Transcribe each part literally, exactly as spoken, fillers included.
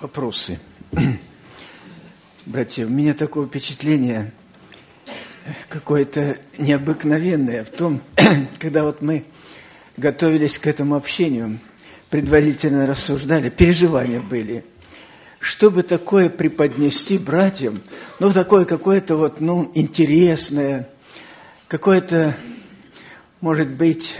Вопросы. Братья, у меня такое впечатление какое-то необыкновенное в том, когда вот мы готовились к этому общению, предварительно рассуждали, переживания были, чтобы такое преподнести братьям, ну, такое какое-то вот, ну, интересное, какое-то, может быть,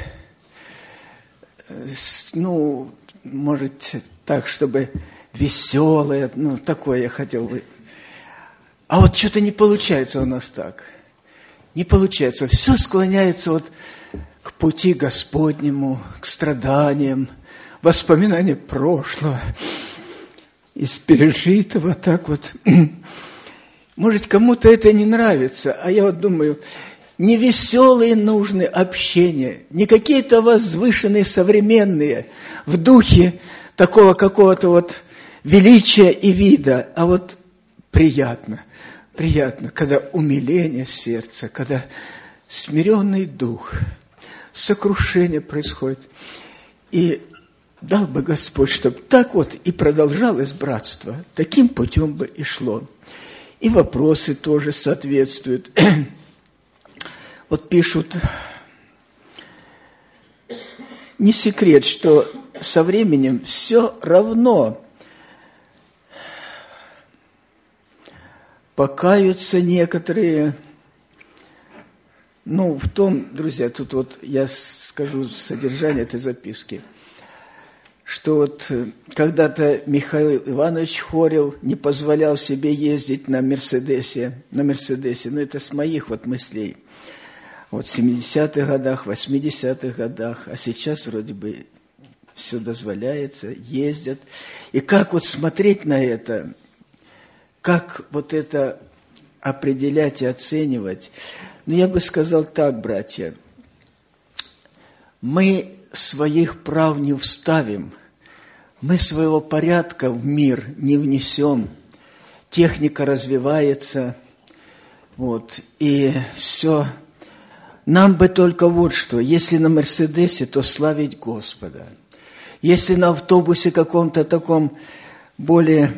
ну, может, так, чтобы веселое, ну, такое я хотел бы. А вот что-то не получается у нас так. Не получается. Все склоняется вот к пути Господнему, к страданиям, воспоминаниям прошлого, из пережитого, так вот. Может, кому-то это не нравится, а я вот думаю, не веселые нужны общения, не какие-то возвышенные, современные, в духе такого какого-то вот величия и вида, а вот приятно, приятно, когда умиление сердца, когда смиренный дух, сокрушение происходит. И дал бы Господь, чтобы так вот и продолжалось братство, таким путем бы и шло. И вопросы тоже соответствуют. Вот пишут, не секрет, что со временем все равно покаются некоторые, ну, в том, друзья, тут вот я скажу содержание этой записки, что вот когда-то Михаил Иванович Хорел не позволял себе ездить на Мерседесе, на Мерседесе, но это с моих вот мыслей, вот в семидесятых годах, восьмидесятых годах, а сейчас вроде бы все дозволяется, ездят. И как вот смотреть на это, как вот это определять и оценивать? Ну, я бы сказал так, братья, мы своих прав не вставим, мы своего порядка в мир не внесем, техника развивается, вот, и все. Нам бы только вот что, если на Мерседесе, то славить Господа. Если на автобусе каком-то таком более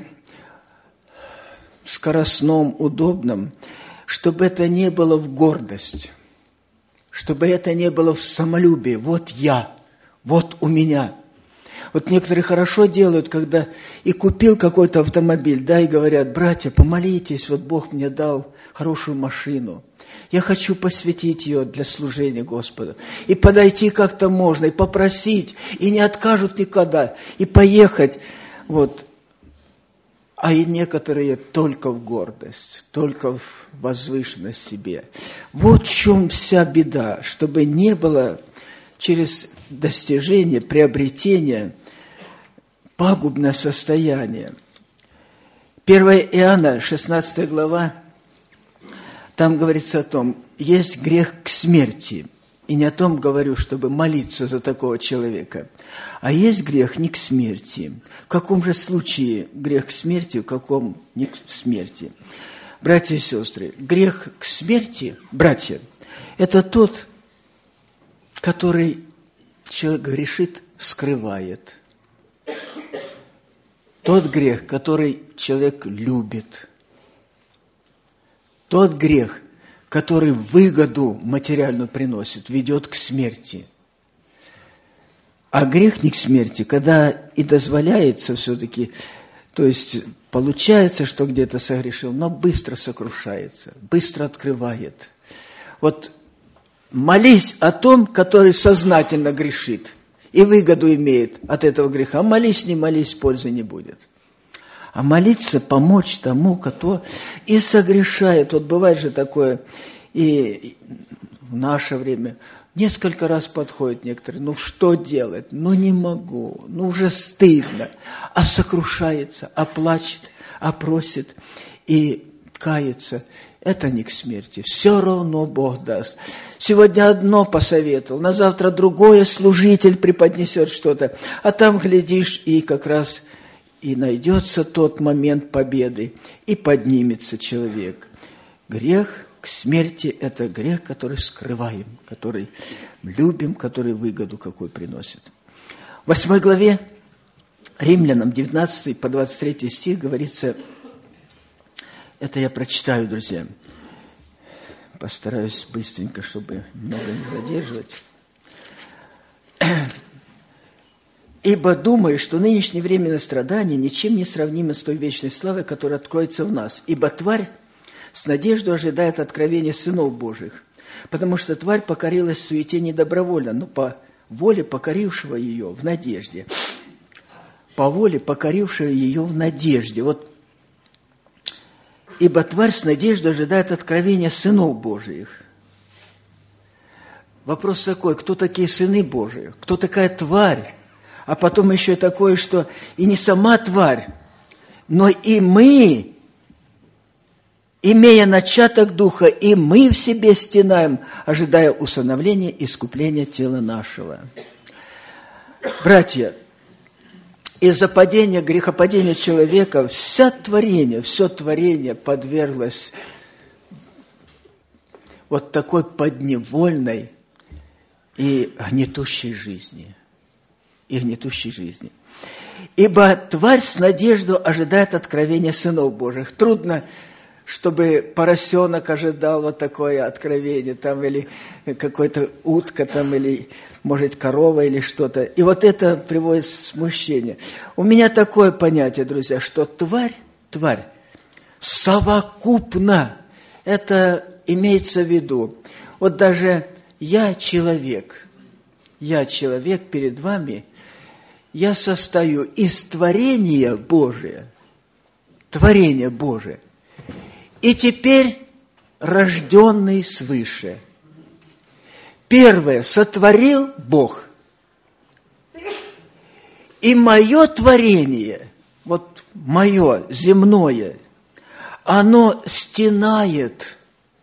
скоростном, удобном, чтобы это не было в гордость, чтобы это не было в самолюбии. Вот я, вот у меня. Вот некоторые хорошо делают, когда и купил какой-то автомобиль, да, и говорят: братья, помолитесь, вот Бог мне дал хорошую машину. Я хочу посвятить ее для служения Господу. И подойти как-то можно, и попросить, и не откажут никогда, и поехать. Вот. А и некоторые только в гордость, только в возвышенность себе. Вот в чем вся беда, чтобы не было через достижение, приобретение пагубное состояние. первое Иоанна, шестнадцатая глава, там говорится о том, есть грех к смерти. И не о том говорю, чтобы молиться за такого человека. А есть грех не к смерти. В каком же случае грех к смерти, в каком не к смерти? Братья и сестры, грех к смерти, братья, это тот, который человек грешит, скрывает. Тот грех, который человек любит. Тот грех, который выгоду материальную приносит, ведет к смерти. А грех не к смерти, когда и дозволяется все-таки, то есть получается, что где-то согрешил, но быстро сокрушается, быстро открывает. Вот молись о том, который сознательно грешит и выгоду имеет от этого греха. Молись, не молись, пользы не будет. А молиться, помочь тому, кто и согрешает. Вот бывает же такое, и в наше время несколько раз подходят некоторые, ну что делать, ну не могу, ну уже стыдно, а сокрушается, а плачет, а просит и кается. Это не к смерти, все равно Бог даст. Сегодня одно посоветовал, на завтра другое, служитель преподнесет что-то, а там, глядишь, и как раз и найдется тот момент победы, и поднимется человек. Грех к смерти – это грех, который скрываем, который любим, который выгоду какой приносит. В восьмой главе Римлянам девятнадцатый по двадцать третий стих говорится, это я прочитаю, друзья. Постараюсь быстренько, чтобы много не задерживать. «Ибо думаю, что нынешнее временное страдание ничем не сравнимо с той вечной славой, которая откроется в нас. Ибо тварь с надеждой ожидает откровения сынов Божьих, потому что тварь покорилась в суете не добровольно, но по воле покорившего ее в надежде». По воле покорившего ее в надежде. Вот. «Ибо тварь с надеждой ожидает откровения сынов Божьих». Вопрос такой, кто такие сыны Божии? Кто такая тварь? А потом еще такое, что и не сама тварь, но и мы, имея начаток духа, и мы в себе стенаем, ожидая усыновления и искупления тела нашего. Братья, из-за падения, грехопадения человека, вся творение, все творение подверглось вот такой подневольной и гнетущей жизни. И гнетущей жизни. «Ибо тварь с надеждой ожидает откровения сынов Божьих». Трудно, чтобы поросенок ожидал вот такое откровение, там, или какой-то утка, там, или, может, корова, или что-то. И вот это приводит смущение. У меня такое понятие, друзья, что тварь, тварь, совокупно, это имеется в виду. Вот даже я человек, я человек перед вами, я состою из творения Божия, творения Божия, и теперь рожденный свыше. Первое сотворил Бог. И мое творение, вот мое земное, оно стенает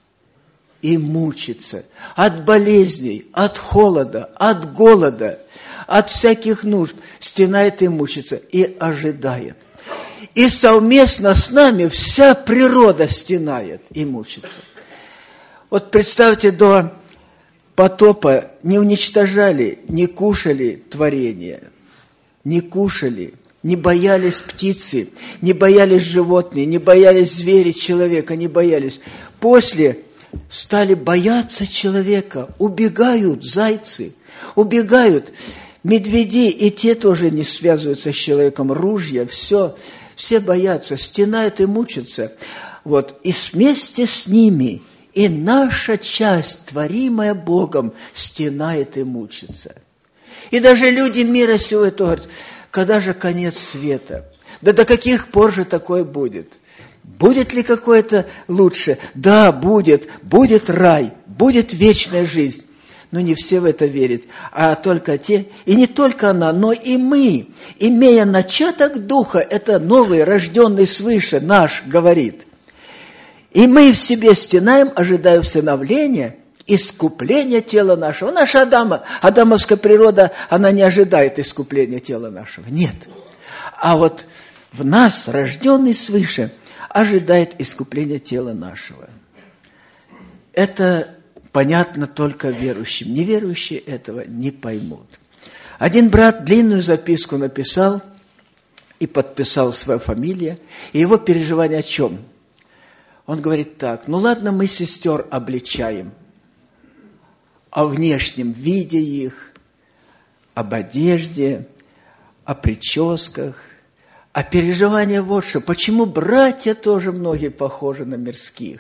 и мучится от болезней, от холода, от голода, от всяких нужд, стенает и мучится, и ожидает. И совместно с нами вся природа стенает и мучится. Вот представьте, до потопа не уничтожали, не кушали творение, не кушали, не боялись птицы, не боялись животные, не боялись звери, человека, не боялись. После стали бояться человека, убегают зайцы, убегают медведи, и те тоже не связываются с человеком, ружья, все, все боятся, стенают и мучатся. Вот. И вместе с ними и наша часть, творимая Богом, стенает и мучится. И даже люди мира сего этого говорят, когда же конец света? Да до каких пор же такое будет? Будет ли какое-то лучше? Да, будет. Будет рай, будет вечная жизнь. Но не все в это верят, а только те, и не только она, но и мы, имея начаток духа, это новый, рожденный свыше, наш, говорит. И мы в себе стенаем, ожидая усыновления, искупления тела нашего. Наша Адама, адамовская природа, она не ожидает искупления тела нашего, нет. А вот в нас, рожденный свыше, ожидает искупления тела нашего. Это понятно только верующим. Неверующие этого не поймут. Один брат длинную записку написал и подписал свою фамилию. И его переживание о чем? Он говорит так: ну ладно, мы сестер обличаем о внешнем виде их, об одежде, о прическах, а переживание вот что. Почему братья тоже многие похожи на мирских?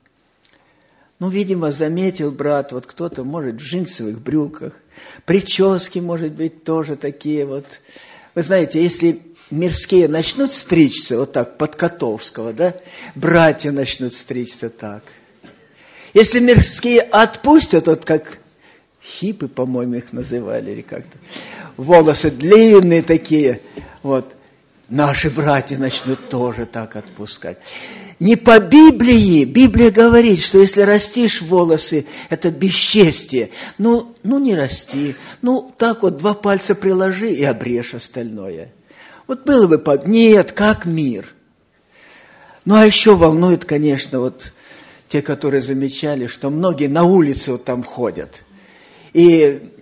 Ну, видимо, заметил брат, вот кто-то, может, в джинсовых брюках, прически, может быть, тоже такие вот. Вы знаете, если мирские начнут стричься вот так, под Котовского, да, братья начнут стричься так. Если мирские отпустят, вот как хипы, по-моему, их называли, или как-то, волосы длинные такие, вот, наши братья начнут тоже так отпускать. Не по Библии. Библия говорит, что если растишь волосы, это бесчестие. Ну, ну не расти. Ну, так вот два пальца приложи и обрежь остальное. Вот было бы... По... Нет, как мир. Ну, а еще волнует, конечно, вот те, которые замечали, что многие на улице вот там ходят. И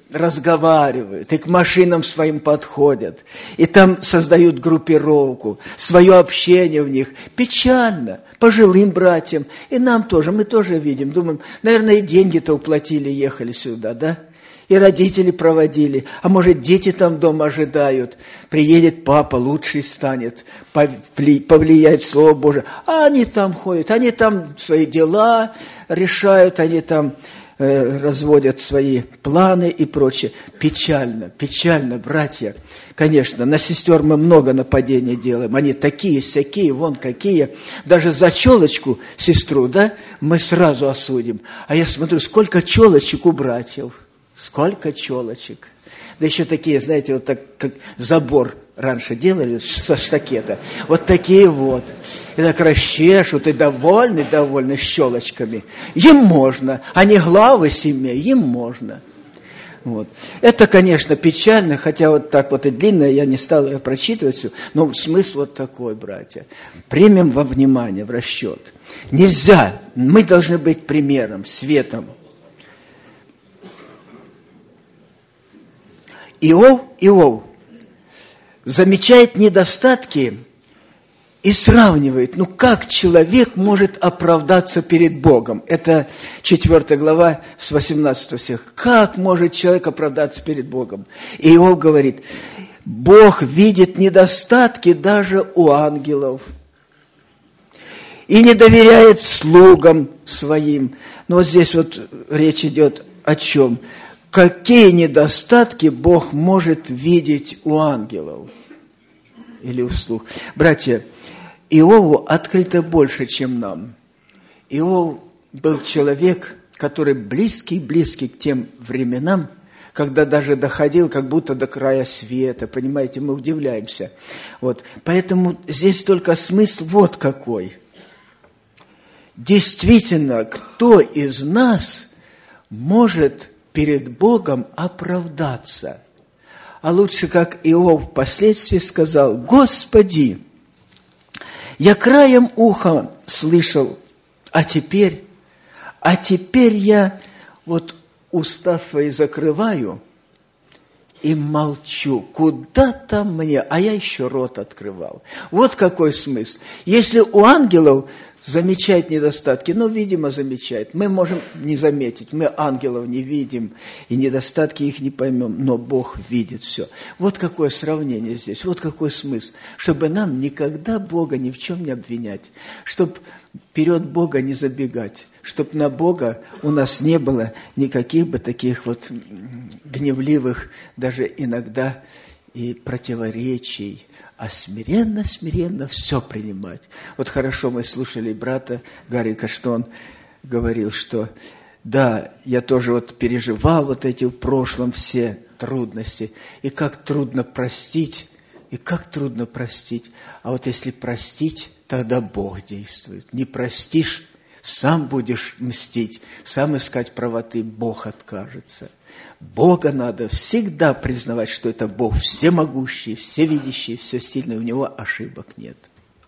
разговаривают, и к машинам своим подходят, и там создают группировку, свое общение в них. Печально пожилым братьям, и нам тоже, мы тоже видим, думаем, наверное, и деньги-то уплатили, ехали сюда, да? И родители проводили, а может, дети там дома ожидают, приедет папа, лучший станет, повлияет Слово Божие, а они там ходят, они там свои дела решают, они там э, разводят свои планы и прочее. Печально, печально, братья. Конечно, на сестер мы много нападений делаем, они такие-сякие, вон какие. Даже за челочку сестру, да, мы сразу осудим. А я смотрю, сколько челочек у братьев. Сколько челочек. Да еще такие, знаете, вот так, как забор раньше делали со штакета. Вот такие вот. И так расчешут, и довольны, довольны щелочками. Им можно. Они главы семей, им можно. Вот. Это, конечно, печально, хотя вот так вот и длинное, я не стал ее прочитывать все, но смысл вот такой, братья. Примем во внимание, в расчет. Нельзя, мы должны быть примером, светом. Иов, Иов замечает недостатки и сравнивает, ну как человек может оправдаться перед Богом? Это четвёртая глава с восемнадцатого стиха. Как может человек оправдаться перед Богом? И Иов говорит, Бог видит недостатки даже у ангелов и не доверяет слугам своим. Но вот здесь вот речь идет о чем? Какие недостатки Бог может видеть у ангелов или у слуг? Братья, Иову открыто больше, чем нам. Иов был человек, который близкий-близкий к тем временам, когда даже доходил как будто до края света. Понимаете, мы удивляемся. Вот. Поэтому здесь только смысл вот какой. Действительно, кто из нас может перед Богом оправдаться? А лучше, как Иов впоследствии сказал, «Господи, я краем уха слышал, а теперь, а теперь я вот уста свои закрываю и молчу. Куда там мне? А я еще рот открывал». Вот какой смысл. Если у ангелов замечает недостатки, ну, видимо, замечает. Мы можем не заметить, мы ангелов не видим, и недостатки их не поймем, но Бог видит все. Вот какое сравнение здесь, вот какой смысл. Чтобы нам никогда Бога ни в чем не обвинять, чтобы вперед Бога не забегать, чтобы на Бога у нас не было никаких бы таких вот гневливых, даже иногда и противоречий, а смиренно-смиренно все принимать. Вот хорошо мы слушали брата Гарика, что он говорил, что да, я тоже вот переживал вот эти в прошлом все трудности, и как трудно простить, и как трудно простить. А вот если простить, тогда Бог действует. Не простишь, сам будешь мстить, сам искать правоты, Бог откажется. Бога надо всегда признавать, что это Бог всемогущий, всевидящий, всесильный, у Него ошибок нет.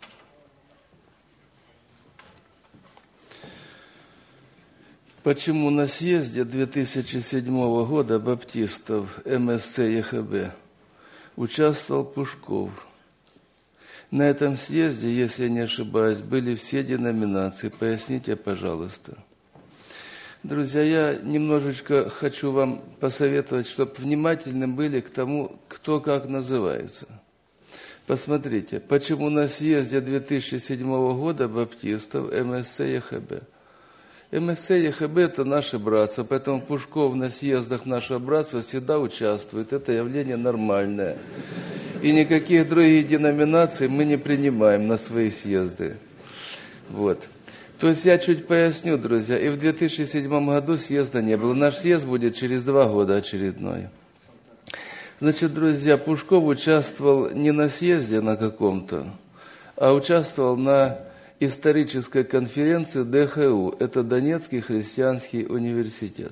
Почему на съезде две тысячи седьмого года баптистов эм эс цэ е ха бэ участвовал Пушков? На этом съезде, если я не ошибаюсь, были все деноминации. Поясните, пожалуйста. Друзья, я немножечко хочу вам посоветовать, чтобы внимательны были к тому, кто как называется. Посмотрите, почему на съезде две тысячи седьмого года баптистов эм эс цэ е ха бэ. эм эс цэ е ха бэ – это наше братство, поэтому Пушков на съездах нашего братства всегда участвует. Это явление нормальное. И никаких других деноминаций мы не принимаем на свои съезды. Вот. То есть я чуть поясню, друзья, и в две тысячи седьмом году съезда не было. Наш съезд будет через два года очередной. Значит, друзья, Пушков участвовал не на съезде на каком-то, а участвовал на исторической конференции дэ ха у. Это Донецкий христианский университет.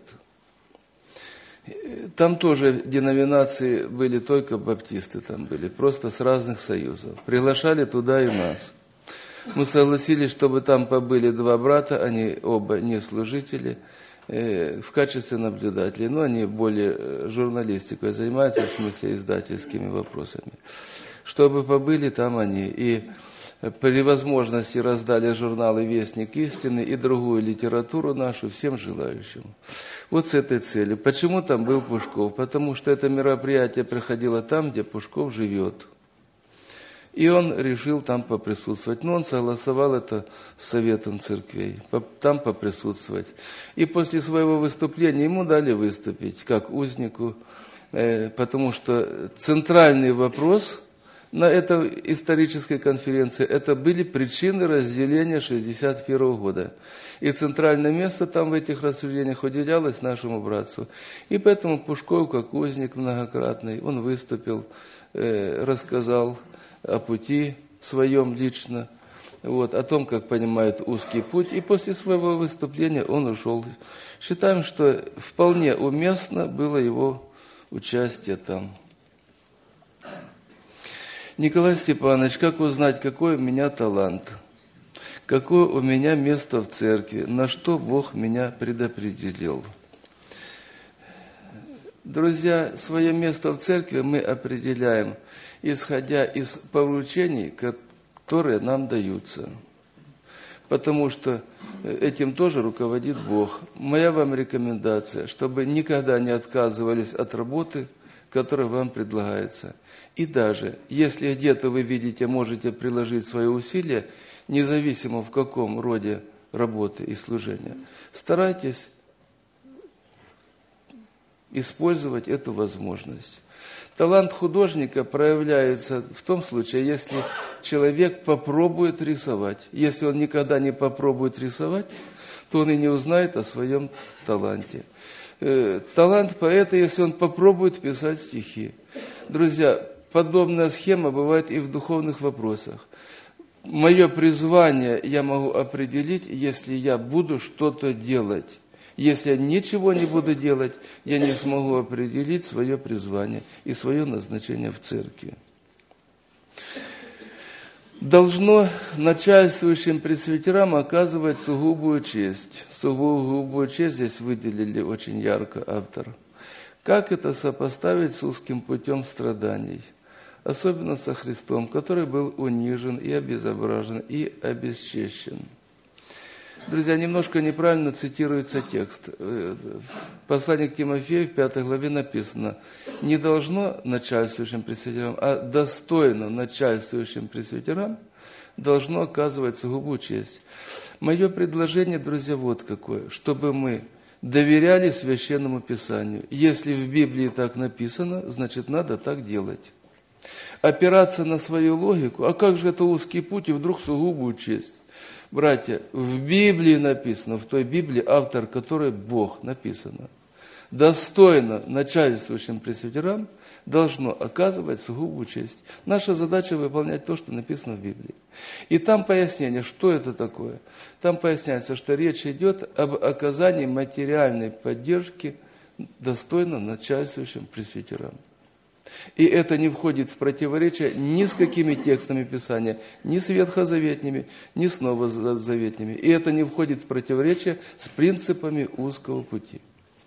Там тоже деноминации были, только баптисты там были, просто с разных союзов. Приглашали туда и нас. Мы согласились, чтобы там побыли два брата, они оба не служители, в качестве наблюдателей, но они более журналистикой занимаются, в смысле издательскими вопросами. Чтобы побыли там они и при возможности раздали журналы «Вестник истины» и другую литературу нашу всем желающим. Вот с этой целью. Почему там был Пушков? Потому что это мероприятие проходило там, где Пушков живет. И он решил там поприсутствовать. Но он согласовал это с Советом церквей, там поприсутствовать. И после своего выступления ему дали выступить, как узнику, потому что центральный вопрос на этой исторической конференции это были причины разделения шестьдесят первого года. И центральное место там в этих рассуждениях уделялось нашему братцу. И поэтому Пушков, как узник многократный, он выступил, рассказал о пути своем лично, вот, о том, как понимает узкий путь. И после своего выступления он ушел. Считаем, что вполне уместно было его участие там. Николай Степанович, как узнать, какой у меня талант? Какое у меня место в церкви? На что Бог меня предопределил? Друзья, свое место в церкви мы определяем, исходя из поручений, которые нам даются. Потому что этим тоже руководит Бог. Моя вам рекомендация, чтобы никогда не отказывались от работы, которая вам предлагается. И даже, если где-то вы видите, можете приложить свои усилия, независимо в каком роде работы и служения, старайтесь использовать эту возможность. Талант художника проявляется в том случае, если человек попробует рисовать. Если он никогда не попробует рисовать, то он и не узнает о своем таланте. Талант поэта, если он попробует писать стихи. Друзья, подобная схема бывает и в духовных вопросах. Мое призвание я могу определить, если я буду что-то делать. Если я ничего не буду делать, я не смогу определить свое призвание и свое назначение в церкви. Должно начальствующим пресвитерам оказывать сугубую честь. Сугубую честь здесь выделили очень ярко автор. Как это сопоставить с узким путем страданий? Особенно со Христом, который был унижен и обезображен, и обесчещен. Друзья, немножко неправильно цитируется текст. В послании к Тимофею в пятой главе написано: не должно начальствующим пресвитерам, а достойно начальствующим пресвитерам должно оказывать сугубую честь. Мое предложение, друзья, вот какое: чтобы мы доверяли Священному Писанию. Если в Библии так написано, значит, надо так делать. Опираться на свою логику, а как же это узкий путь и вдруг сугубую честь? Братья, в Библии написано, в той Библии, автор которой Бог, написано: достойно начальствующим пресвитерам должно оказывать сугубую честь. Наша задача выполнять то, что написано в Библии. И там пояснение, что это такое. Там поясняется, что речь идет об оказании материальной поддержки достойно начальствующим пресвитерам. И это не входит в противоречие ни с какими текстами Писания, ни с ветхозаветными, ни с новозаветными. И это не входит в противоречие с принципами узкого пути.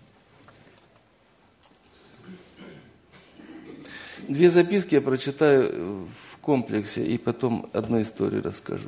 Две записки я прочитаю в комплексе и потом одну историю расскажу.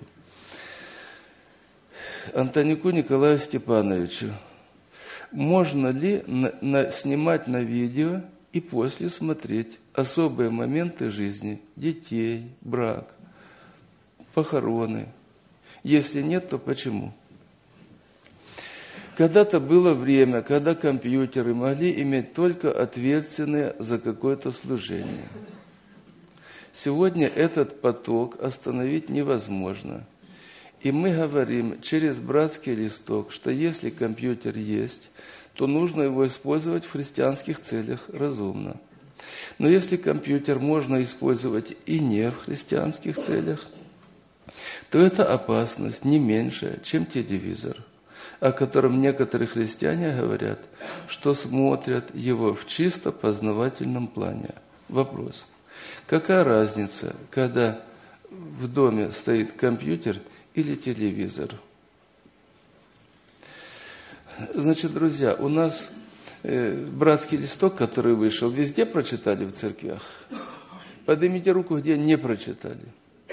Антонику Николаю Степановичу. Можно ли на, на, снимать на видео и после смотреть особые моменты жизни детей, брак, похороны? Если нет, то почему? Когда-то было время, когда компьютеры могли иметь только ответственные за какое-то служение. Сегодня этот поток остановить невозможно. И мы говорим через братский листок, что если компьютер есть, то нужно его использовать в христианских целях разумно. Но если компьютер можно использовать и не в христианских целях, то это опасность не меньшая, чем телевизор, о котором некоторые христиане говорят, что смотрят его в чисто познавательном плане. Вопрос: какая разница, когда в доме стоит компьютер или телевизор? Значит, друзья, у нас э, братский листок, который вышел, везде прочитали в церквях? Поднимите руку, где не прочитали.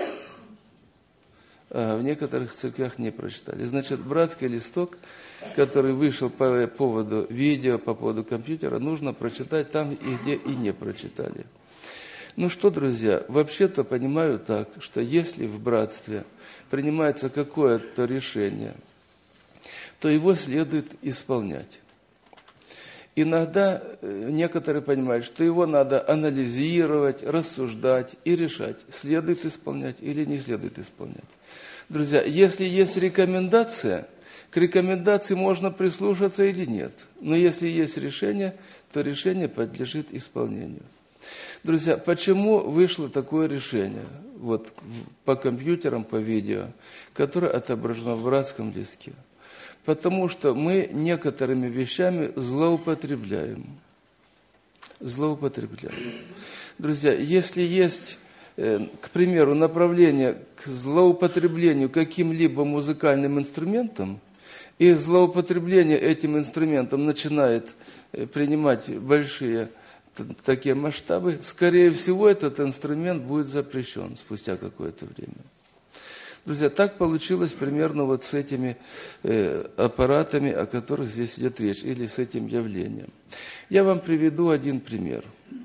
А в некоторых церквях не прочитали. Значит, братский листок, который вышел по поводу видео, по поводу компьютера, нужно прочитать там, и где и не прочитали. Ну что, друзья, вообще-то понимаю так, что если в братстве принимается какое-то решение, то его следует исполнять. Иногда некоторые понимают, что его надо анализировать, рассуждать и решать, следует исполнять или не следует исполнять. Друзья, если есть рекомендация, к рекомендации можно прислушаться или нет. Но если есть решение, то решение подлежит исполнению. Друзья, почему вышло такое решение вот, по компьютерам, по видео, которое отображено в братском листке? Потому что мы некоторыми вещами злоупотребляем. Злоупотребляем. Друзья, если есть, к примеру, направление к злоупотреблению каким-либо музыкальным инструментом, и злоупотребление этим инструментом начинает принимать большие такие масштабы, скорее всего, этот инструмент будет запрещен спустя какое-то время. Друзья, так получилось примерно вот с этими э, аппаратами, о которых здесь идет речь, или с этим явлением. Я вам приведу один пример.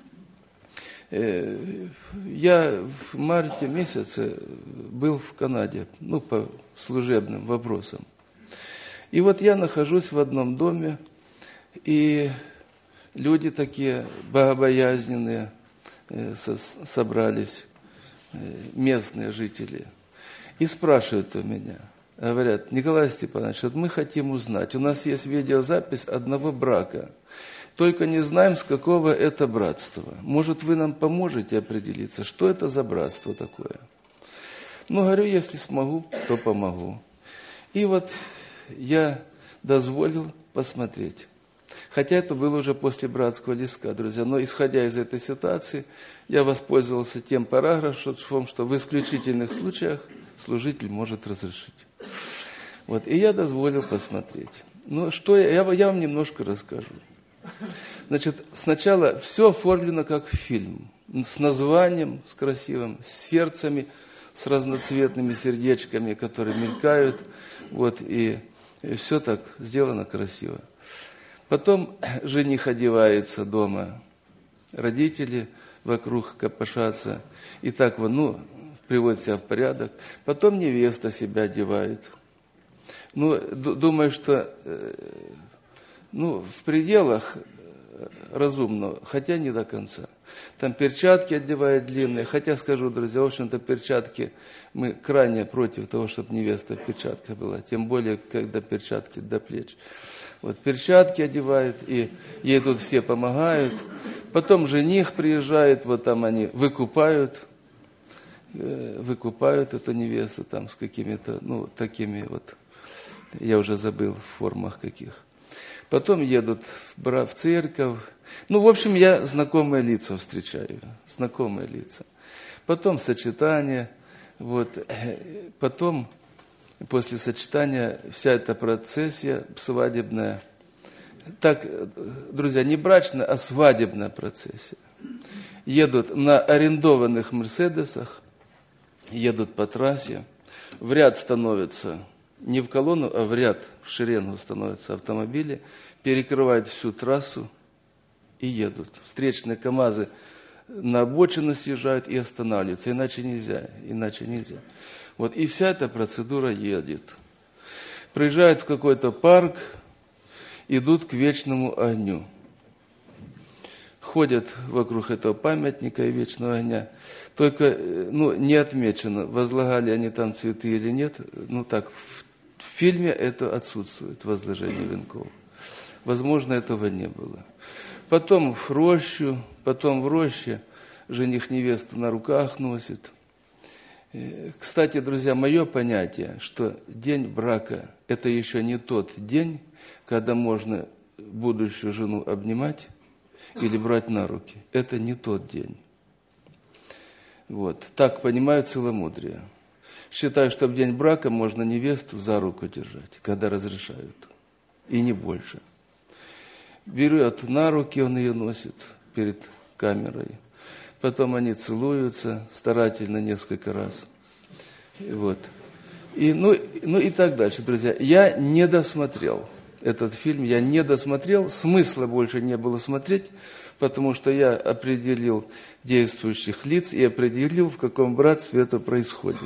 Э, я в марте месяце был в Канаде, ну, по служебным вопросам. И вот я нахожусь в одном доме, и люди такие богобоязненные э, со, собрались, э, местные жители. И спрашивают у меня, говорят: Николай Степанович, вот мы хотим узнать, у нас есть видеозапись одного брака, только не знаем, с какого это братства. Может, вы нам поможете определиться, что это за братство такое? Ну, говорю, если смогу, то помогу. И вот я дозволил посмотреть. Хотя это было уже после братского листка, друзья. Но исходя из этой ситуации, я воспользовался тем параграфом, что в исключительных случаях служитель может разрешить. Вот, и я дозволил посмотреть. Ну, что я, я, я вам немножко расскажу. Значит, сначала все оформлено как фильм. С названием, с красивым, с сердцами, с разноцветными сердечками, которые мелькают. Вот, и, и все так сделано красиво. Потом жених одевается дома. Родители вокруг копошатся. И так вот, ну... приводит себя в порядок. Потом невеста себя одевает. Ну, думаю, что ну, в пределах разумного, хотя не до конца. Там перчатки одевают длинные. Хотя, скажу, друзья, в общем-то, перчатки, мы крайне против того, чтобы невеста в перчатках была. Тем более, когда перчатки до плеч. Вот перчатки одевают, и ей тут все помогают. Потом жених приезжает, вот там они выкупают. выкупают эту невесту там с какими-то, ну, такими вот, я уже забыл, в формах каких. Потом едут в церковь. Ну, в общем, я знакомые лица встречаю, знакомые лица. Потом сочетание, вот, потом, после сочетания, вся эта процессия свадебная, так, друзья, не брачная, а свадебная процессия. Едут на арендованных мерседесах, едут по трассе, в ряд становятся, не в колонну, а в ряд, в шеренгу становятся автомобили, перекрывают всю трассу и едут. Встречные КАМАЗы на обочину съезжают и останавливаются, иначе нельзя, иначе нельзя. Вот, и вся эта процедура едет. Приезжают в какой-то парк, идут к вечному огню. Ходят вокруг этого памятника и вечного огня. Только ну, не отмечено, возлагали они там цветы или нет. Ну так, в, в фильме это отсутствует, возложение венков. Возможно, этого не было. Потом в рощу, потом в роще жених невесту на руках носит. Кстати, друзья, мое понятие, что день брака – это еще не тот день, когда можно будущую жену обнимать или брать на руки. Это не тот день. Вот. Так понимаю целомудрие. Считаю, что в день брака можно невесту за руку держать, когда разрешают. и не больше. Берет на руки, он ее носит перед камерой. Потом они целуются старательно несколько раз. И вот. И, ну, ну и так дальше, друзья. Я не досмотрел этот фильм, я не досмотрел, смысла больше не было смотреть, потому что я определил действующих лиц и определил, в каком братстве это происходит.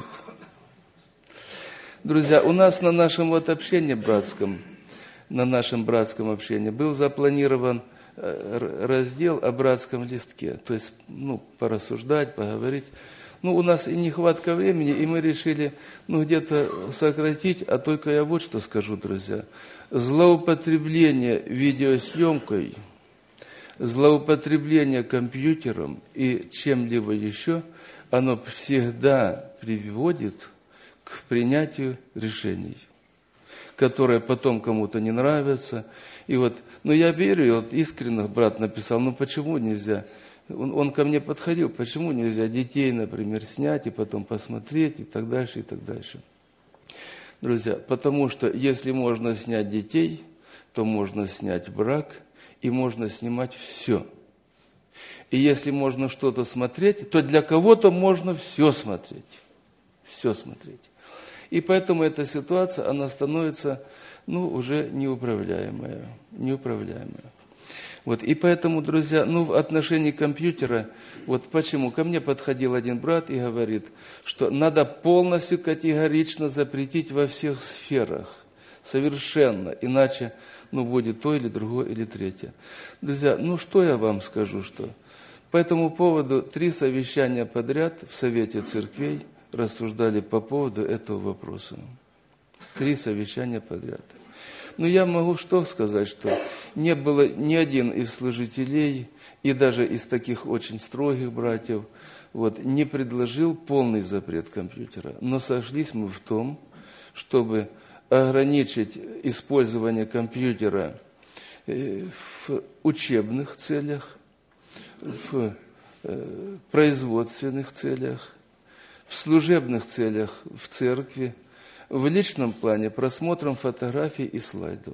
Друзья, у нас на нашем вот общении братском, на нашем братском общении был запланирован раздел о братском листке, то есть, ну, порассуждать, поговорить. Ну, у нас и нехватка времени, и мы решили, ну, где-то сократить, а только я вот что скажу, друзья. Злоупотребление видеосъемкой, злоупотребление компьютером и чем-либо еще, оно всегда приводит к принятию решений, которые потом кому-то не нравятся. И вот, ну, я верю, вот искренне брат написал, ну, почему нельзя? Он, он ко мне подходил, почему нельзя детей, например, снять и потом посмотреть и так дальше, и так дальше. Друзья, потому что если можно снять детей, то можно снять брак и можно снимать все. И если можно что-то смотреть, то для кого-то можно все смотреть. Все смотреть. И поэтому эта ситуация, она становится, ну, уже неуправляемая. Неуправляемая. Вот, и поэтому, друзья, ну, в отношении компьютера, вот почему? Ко мне подходил один брат и говорит, что надо полностью категорично запретить во всех сферах. Совершенно. Иначе, ну, будет то или другое, или третье. Друзья, ну, что я вам скажу, что? По этому поводу три совещания подряд в Совете Церквей рассуждали по поводу этого вопроса. Три совещания подряд. Но я могу что сказать, что не было ни один из служителей, и даже из таких очень строгих братьев, вот, не предложил полный запрет компьютера. Но сошлись мы в том, чтобы ограничить использование компьютера в учебных целях, в производственных целях, в служебных целях в церкви, в личном плане просмотром фотографий и слайдов.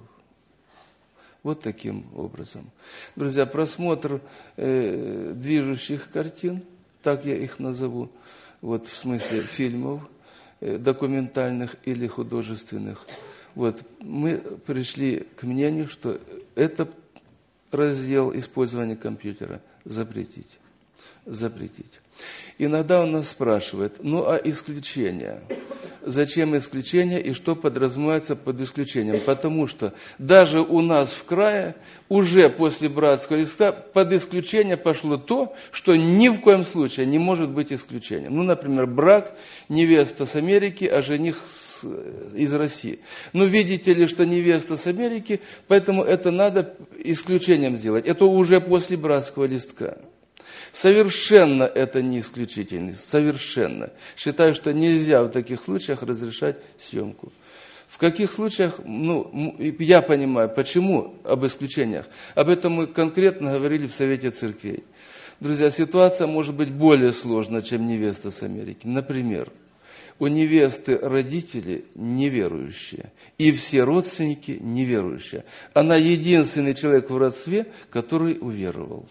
Вот таким образом. Друзья, просмотр э, движущих картин, так я их назову, вот в смысле фильмов, э, документальных или художественных. Вот мы пришли к мнению, что этот раздел использования компьютера запретить. Запретить. Иногда он нас спрашивает, ну а исключения? Зачем исключения и что подразумевается под исключением? Потому что даже у нас в крае уже после братского листа под исключение пошло то, что ни в коем случае не может быть исключением. Ну, например, брак, невеста с Америки, а жених с, из России. Ну, видите ли, что невеста с Америки, поэтому это надо исключением сделать. Это уже после братского листка. Совершенно это не исключительность, совершенно. Считаю, что нельзя в таких случаях разрешать съемку. В каких случаях, ну, я понимаю, почему об исключениях. Об этом мы конкретно говорили в Совете Церквей. Друзья, ситуация может быть более сложна, чем невеста с Америки. Например, у невесты родители неверующие, и все родственники неверующие. Она единственный человек в родстве, который уверовал.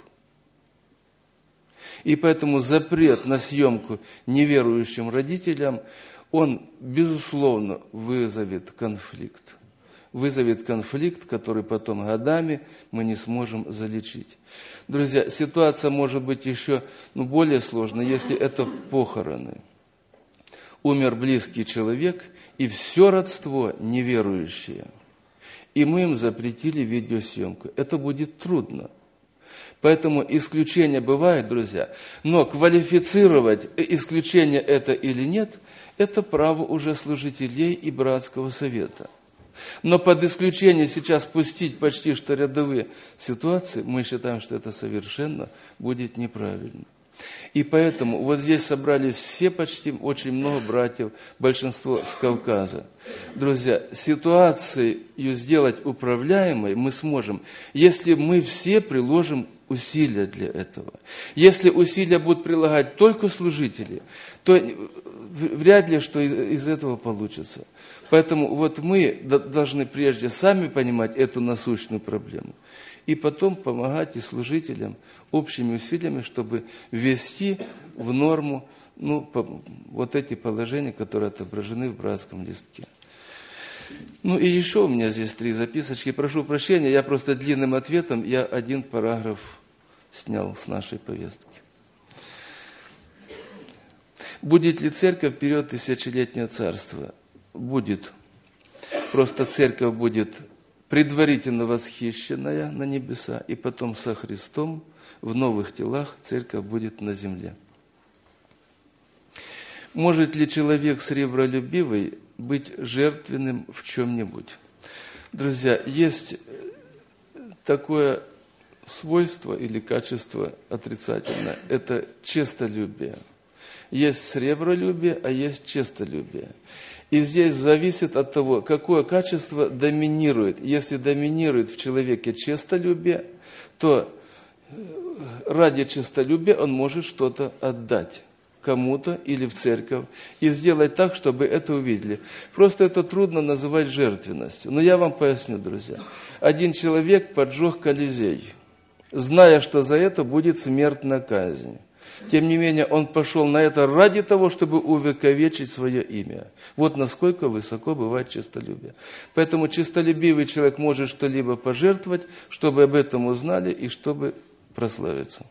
И поэтому запрет на съемку неверующим родителям, он, безусловно, вызовет конфликт. Вызовет конфликт, который потом годами мы не сможем залечить. Друзья, ситуация может быть еще, ну, более сложной, если это похороны. Умер близкий человек, и все родство неверующее. И мы им запретили видеосъемку. Это будет трудно. Поэтому исключения бывают, друзья, но квалифицировать исключение это или нет, это право уже служителей и братского совета. Но под исключение сейчас пустить почти что рядовые ситуации, мы считаем, что это совершенно будет неправильно. И поэтому вот здесь собрались все почти, очень много братьев, большинство с Кавказа. Друзья, ситуацию сделать управляемой мы сможем, если мы все приложим усилия для этого. Если усилия будут прилагать только служители, то вряд ли что из этого получится. Поэтому вот мы должны прежде сами понимать эту насущную проблему, и потом помогать и служителям общими усилиями, чтобы ввести в норму ну, вот эти положения, которые отображены в братском листке. Ну и еще у меня здесь три записочки. Прошу прощения, я просто длинным ответом, я один параграф снял с нашей повестки. Будет ли церковь в период тысячелетнего царства? Будет. Просто церковь будет предварительно восхищенная на небеса, и потом со Христом в новых телах церковь будет на земле. Может ли человек сребролюбивый быть жертвенным в чем-нибудь? Друзья, есть такое свойство или качество отрицательное. Это честолюбие. Есть сребролюбие, а есть честолюбие. И здесь зависит от того, какое качество доминирует. Если доминирует в человеке честолюбие, то ради честолюбия он может что-то отдать кому-то или в церковь и сделать так, чтобы это увидели. Просто это трудно называть жертвенностью. Но я вам поясню, друзья. Один человек поджег Колизей, зная, что за это будет смертная казнь. Тем не менее, он пошел на это ради того, чтобы увековечить свое имя. Вот насколько высоко бывает честолюбие. Поэтому честолюбивый человек может что-либо пожертвовать, чтобы об этом узнали и чтобы прославиться.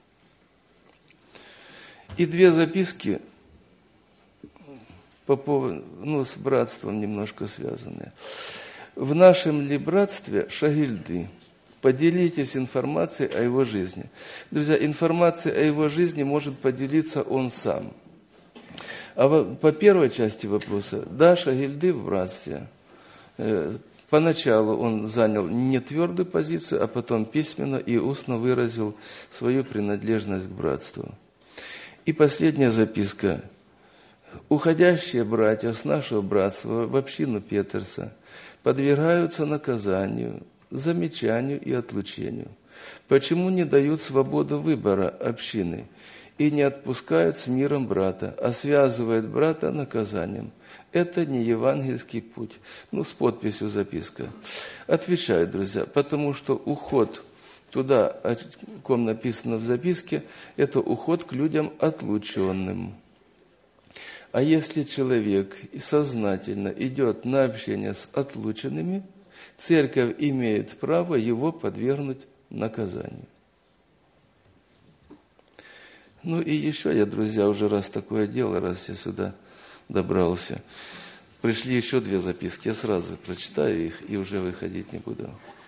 И две записки по поводу, ну, с братством немножко связанные. В нашем ли братстве Шагильды? Поделитесь информацией о его жизни. Друзья, информацией о его жизни может поделиться он сам. А по первой части вопроса, да, Шагильды в братстве. Поначалу он занял не твердую позицию, а потом письменно и устно выразил свою принадлежность к братству. И последняя записка. Уходящие братья с нашего братства в общину Петерса подвергаются наказанию, замечанию и отлучению. Почему не дают свободу выбора общины и не отпускают с миром брата, а связывают брата наказанием? Это не евангельский путь. Ну, с подписью записка. Отвечаю, друзья, потому что уход туда, о ком написано в записке, это уход к людям отлученным. А если человек сознательно идет на общение с отлученными, церковь имеет право его подвергнуть наказанию. Ну и еще я, друзья, уже раз такое дело, раз я сюда добрался, пришли еще две записки, я сразу прочитаю их и уже выходить не буду.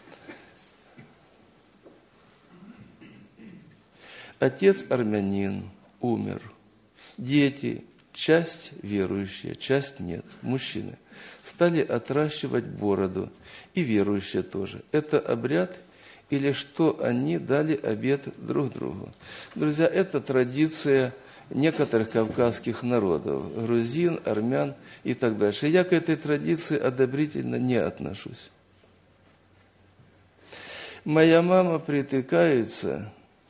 Отец армянин, умер. Дети, часть верующие, часть нет, мужчины, стали отращивать бороду, и верующие тоже. Это обряд или что они дали обет друг другу? Друзья, это традиция некоторых кавказских народов, грузин, армян и так дальше. Я к этой традиции одобрительно не отношусь. Моя мама притыкается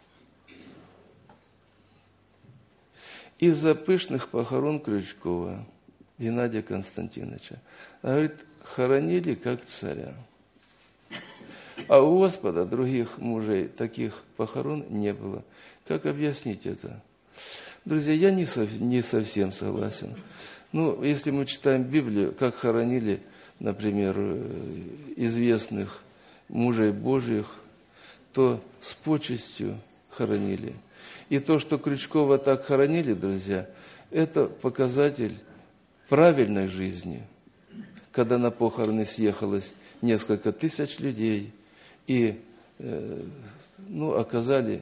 из-за пышных похорон Крючкова Геннадия Константиновича. Она говорит, хоронили как царя. А у Господа других мужей таких похорон не было. Как объяснить это? Друзья, я не, сов, не совсем согласен. Ну, если мы читаем Библию, как хоронили, например, известных мужей Божьих, то с почестью хоронили. И то, что Крючкова так хоронили, друзья, это показатель правильной жизни, когда на похороны съехалось несколько тысяч людей и э, ну, оказали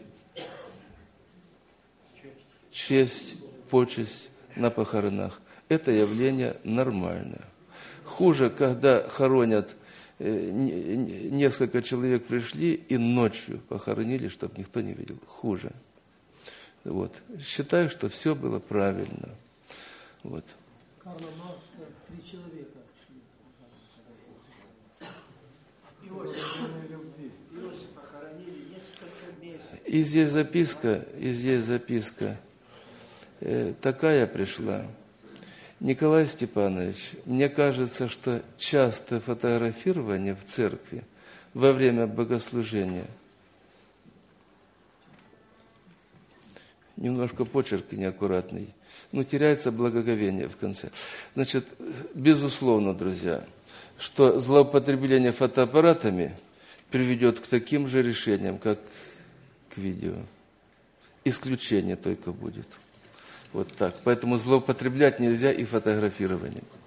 честь, почесть на похоронах. Это явление нормальное. Хуже, когда хоронят, э, несколько человек пришли и ночью похоронили, чтобы никто не видел. Хуже. Вот. Считаю, что все было правильно. Вот. Карла Маркса три человека шли. Иосифа, Иосифа хоронили И здесь записка, и здесь записка э, такая пришла. Николай Степанович, мне кажется, что часто фотографирование в церкви во время богослужения, немножко почерк неаккуратный, но теряется благоговение в конце. Значит, безусловно, друзья, что злоупотребление фотоаппаратами приведет к таким же решениям, как к видео. Исключение только будет. Вот так. Поэтому злоупотреблять нельзя и фотографированием.